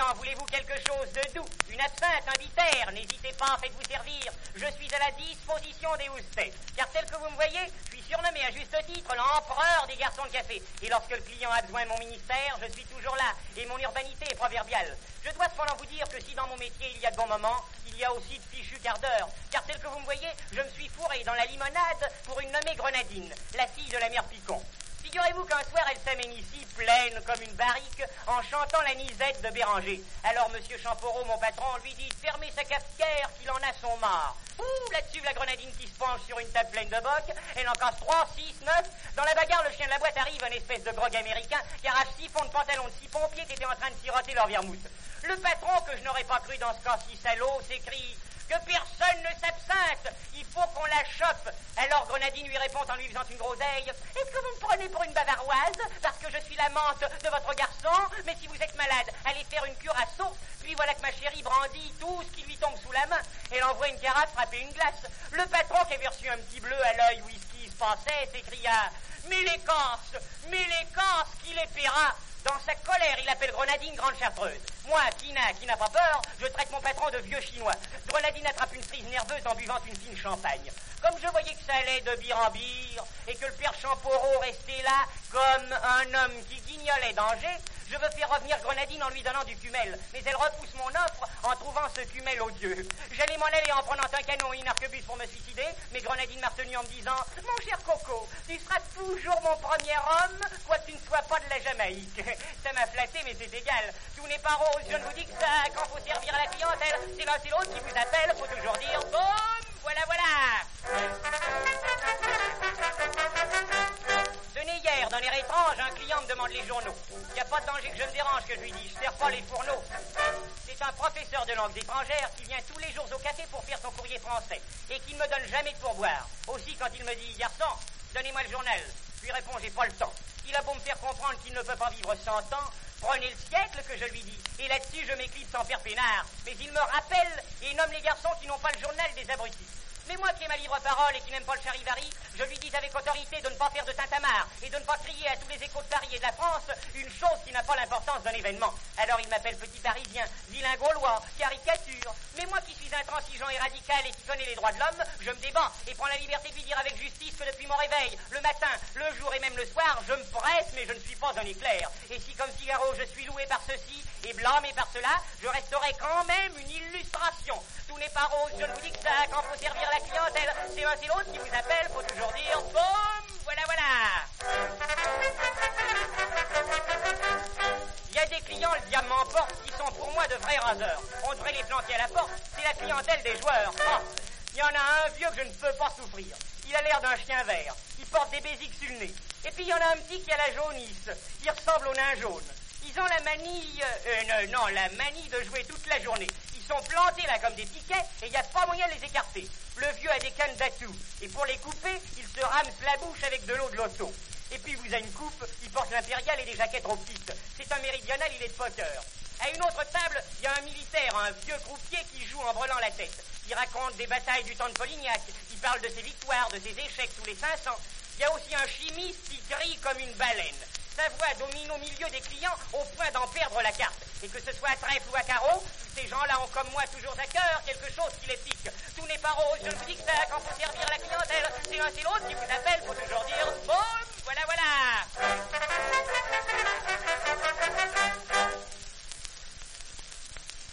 clients, voulez-vous quelque chose de doux? Une absinthe, un bitter? N'hésitez pas, faites-vous servir. Je suis à la disposition des houssettes. Car tel que vous me voyez, je suis surnommé à juste titre l'empereur des garçons de café. Et lorsque le client a besoin de mon ministère, je suis toujours là. Et mon urbanité est proverbiale. Je dois cependant vous dire que si dans mon métier il y a de bons moments, il y a aussi de fichus quarts d'heure. Car tel que vous me voyez, je me suis fourré dans la limonade pour une nommée Grenadine, la fille de la mère Picon. Figurez-vous qu'un soir, elle s'amène ici, pleine comme une barrique, en chantant la nisette de Béranger. Alors, monsieur Champoreau, mon patron, lui dit de fermer sa cafetière, qu'il en a son marre. Ouh, là-dessus, la Grenadine qui se penche sur une table pleine de bocs, elle en casse 3, 6, 9. Dans la bagarre, le chien de la boîte arrive, un espèce de grog américain, qui arrache 6 fonds de pantalon de 6 pompiers qui étaient en train de siroter leur vermouth. Le patron, que je n'aurais pas cru dans ce cas si salaud, s'écrie que personne ne s'absinthe, il faut qu'on la chope. Alors Grenadine lui répond en lui faisant une groseille: est-ce que vous me prenez pour une bavaroise parce que je suis l'amante de votre garçon? Mais si vous êtes malade, allez faire une cure à source. Puis voilà que ma chérie brandit tout ce qui lui tombe sous la main. Elle envoie une carafe frapper une glace. Le patron, qui avait reçu un petit bleu à l'œil où ce qui se passait, s'écria: mais les casses, qui les paiera? Dans sa colère, il appelle Grenadine grande chartreuse. Moi, qui n'a pas peur, je traite mon patron de vieux chinois. Grenadine attrape une crise nerveuse en buvant une fine champagne. Comme je voyais que ça allait de bire en bire, et que le père Champoreau restait là comme un homme qui guignolait danger, je veux faire revenir Grenadine en lui donnant du cumel. Mais elle repousse mon offre en trouvant ce cumel odieux. J'allais m'en aller en prenant un canon et une arquebuse pour me suicider, mais Grenadine m'a retenu en me disant: mon cher Coco, tu seras toujours mon premier homme, quoi que tu ne sois pas de la Jamaïque. Ça m'a flatté, mais c'est égal. Tout n'est pas rose, je ne vous dis que ça. Quand faut servir à la clientèle, c'est l'un c'est l'autre qui vous appelle, faut toujours dire boum, voilà. Tenez, hier, dans l'air étrange, un client me demande les journaux. Il n'y a pas de danger que je me dérange, que je lui dis, je sers pas les fourneaux. C'est un professeur de langues étrangères qui vient tous les jours au café pour faire son courrier français et qui ne me donne jamais de pourboire. Aussi, quand il me dit: garçon, donnez-moi le journal, je lui réponds: j'ai pas le temps. Il a beau me faire comprendre qu'il ne peut pas vivre 100 ans, prenez le siècle, que je lui dis. Et là-dessus, je m'éclipse en père peinard. Mais il me rappelle et nomme les garçons qui n'ont pas le journal des abrutis. Mais moi qui ai ma libre parole et qui n'aime pas le charivari, je lui dis avec autorité de ne pas faire de tintamarre et de ne pas crier à tous les échos de Paris et de la France une chose qui n'a pas l'importance d'un événement. Alors il m'appelle petit parisien, vilain gaulois, caricature. Mais moi qui suis intransigeant et radical et qui connais les droits de l'homme, je me débat et prends la liberté de lui dire avec justice que depuis mon réveil, le matin, le jour et même le soir, je me presse mais je ne suis pas un éclair. Et si comme Figaro je suis loué par ceci et blâmé par cela, je resterai quand même une illustration. Tout n'est pas rose, je ne vous dis que ça, quand faut servir la clientèle, c'est l'un c'est l'autre qui vous appelle, faut toujours dire boum, voilà. Il y a des clients, le diable m'emporte, qui sont pour moi de vrais raseurs. On devrait les planter à la porte, c'est la clientèle des joueurs. Oh, il y en a un vieux que je ne peux pas souffrir. Il a l'air d'un chien vert, il porte des bésiques sur le nez. Et puis il y en a un petit qui a la jaunisse, il ressemble au nain jaune. Ils ont la manie, la manie de jouer toute la journée. Ils sont plantés là comme des piquets et il n'y a pas moyen de les écarter. Le vieux a des cannes d'atout et pour les couper, il se rame la bouche avec de l'eau de loto. Et puis vous avez une coupe, il porte l'impérial et des jaquettes trop petites. C'est un méridional, il est de poker. À une autre table, il y a un militaire, un vieux croupier qui joue en brelant la tête. Il raconte des batailles du temps de Polignac. Il parle de ses victoires, de ses échecs tous les 500. Il y a aussi un chimiste qui crie comme une baleine. Sa voix domine au milieu des clients au point d'en perdre la carte. Et que ce soit à trèfle ou à carreau, ces gens-là ont comme moi toujours à cœur quelque chose qui les pique. Tout n'est pas rose, je ne vous dis que ça, quand faut servir la clientèle, c'est l'un c'est l'autre qui vous appelle, faut toujours dire